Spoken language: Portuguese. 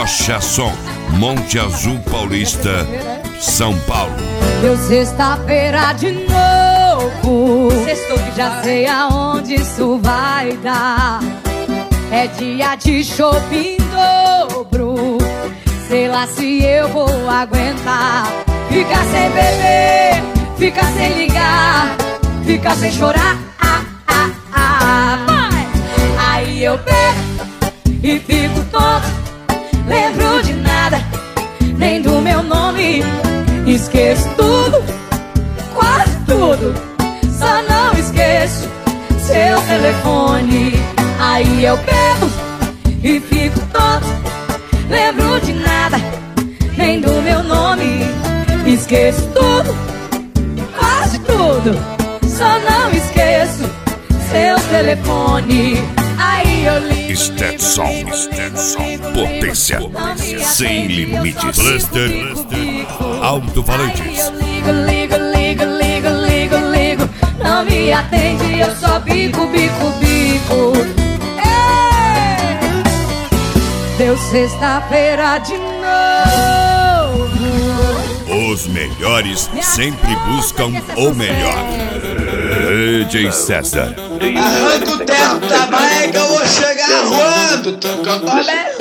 Rocha Som, Monte Azul Paulista, São Paulo. Deu sexta-feira de novo. Sextou que já sei aonde isso vai dar. É dia de chopp em dobro. Sei lá se eu vou aguentar. Ficar sem beber, ficar sem ligar, ficar sem chorar. Vai! Aí eu bebo e fico tonto. Lembro de nada, nem do meu nome. Esqueço tudo, quase tudo. Só não esqueço seu telefone. Aí eu bebo e fico tonto. Lembro de nada, nem do meu nome. Esqueço tudo, quase tudo. Só não esqueço seu telefone. Aí eu ligo. Stetson, potência sem limites. Cluster Alto-Falantes. Ligo. Não me atende, eu só bico. Deu sexta-feira de novo. Os melhores sempre buscam o melhor. DJ César. Arranca o teto da baia que eu vou chegar voando. Tô com a